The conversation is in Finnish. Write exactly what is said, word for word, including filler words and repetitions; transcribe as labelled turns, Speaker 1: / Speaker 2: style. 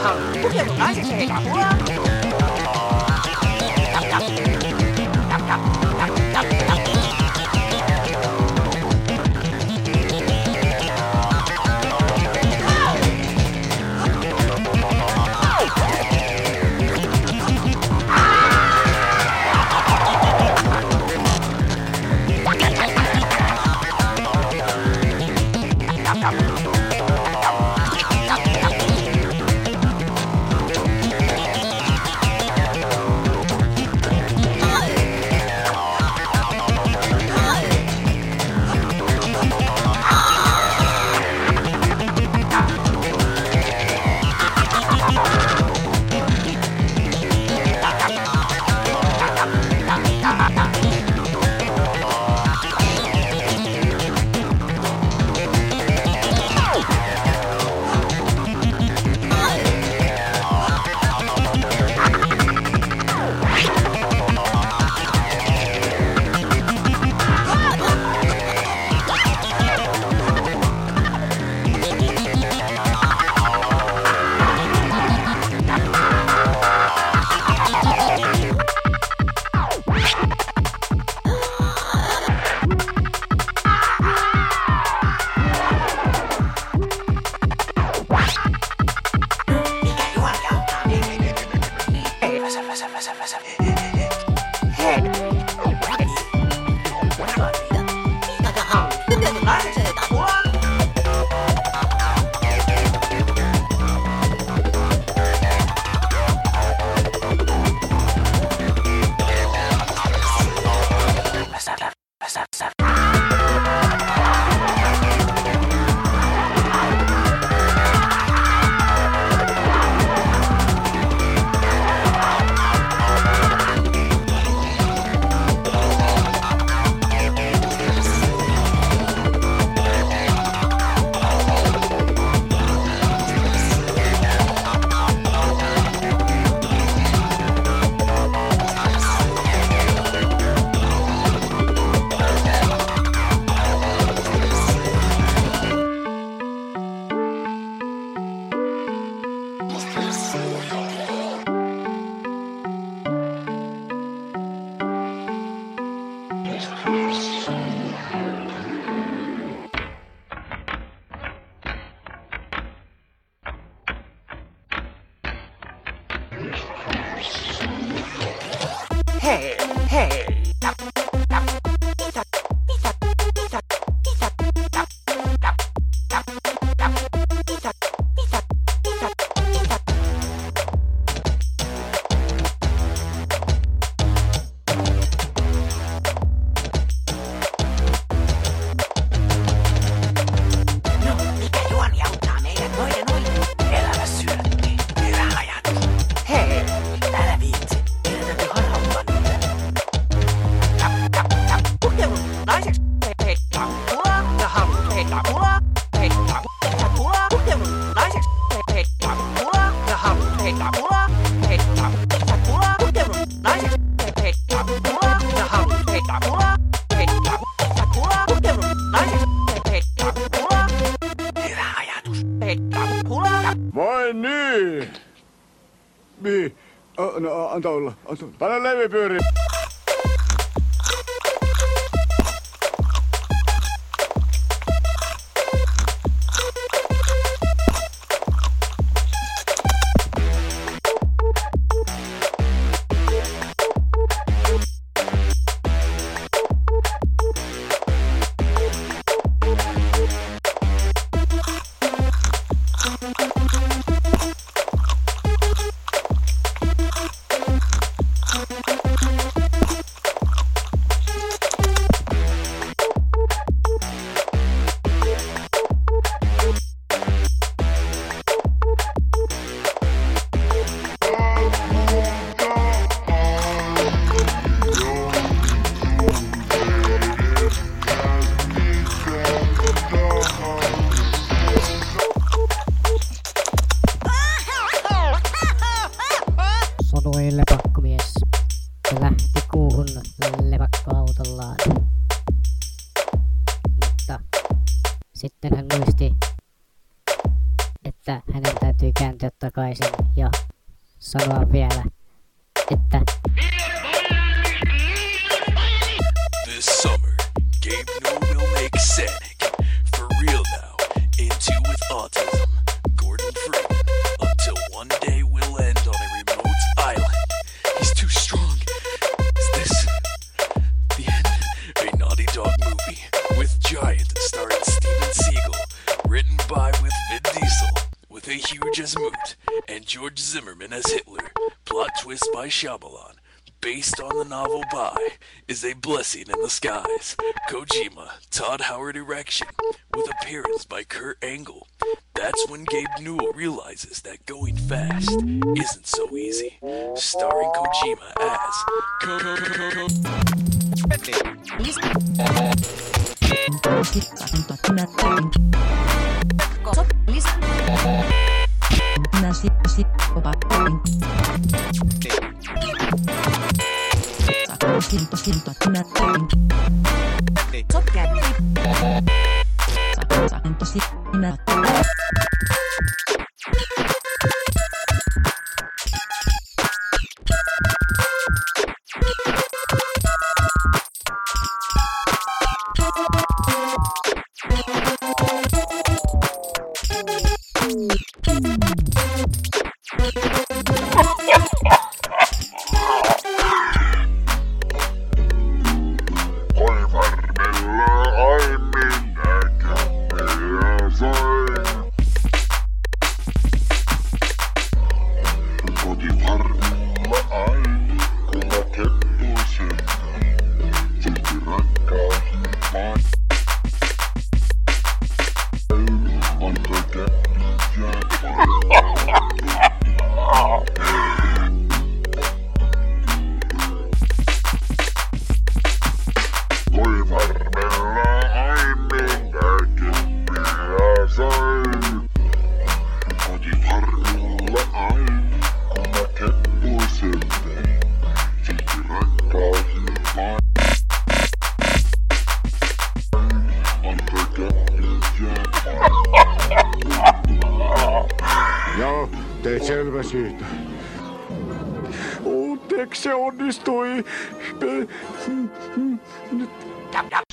Speaker 1: Pukeudu naiseksi, hei kapula! Tap, tap. Tap, tap, tap, tap, tap. Hei, hei, tap, tap, isat, isat, isat, isat, tap, tap, tap, tap, isat, isat, isat, isat. No, mikä juoni auttaa meidän noiden ohi? Elävä syötti, hyvä ajatus. Hei, älä viitsi, meidän täytyy harhauttaa niitä. Tap, tap, tap, pukeudu naiseksi, hei, hei, kapula, ja haluat, hei, kapula, hei, kapula, pukeudu naiseksi, hei, hei, kapula, ja haluat, hei, kapula, hei, kapula, pukeudu naiseksi, hei, hei, kapula, ja haluat, hei, kapula, hei, kapula, pukeudu naiseksi, hei, hei, kapula. Hyvä ajatus, hei, kapula.
Speaker 2: Vai niin? Niin. Oh, no, anta olla. Anta olla. Pane levy pyöriin.
Speaker 3: Sanoi lepakkomies ja lähti kuuhun lepakkoautollaan. Mutta sitten hän muisti, että että hänen täytyy kääntyä takaisin ja sanoa vielä, että
Speaker 4: This summer, Gabe Newell will make Sanic for real now, into with autism, Gordon Freeman, until one day we'll end on a remote island. He's too strong. Is this the end? A Naughty Dog movie with Giant starring Steven Seagal, written by with Vin Diesel, with a huge as Moot, and George Zimmerman as Hitler. Plot twist by Shyamalan. Based on the novel by Is a Blessing in the Skies. Kojima, Todd Howard erection, with appearance by Kurt Angle. That's when Gabe Newell realizes that going fast isn't so easy. Starring Kojima as Ko Ko Ko Ko Ko.
Speaker 5: Silto, silto, minä tein. Silto, silto, minä tein.
Speaker 2: Joo, teit selvä siitä. Onneksi se onnistui.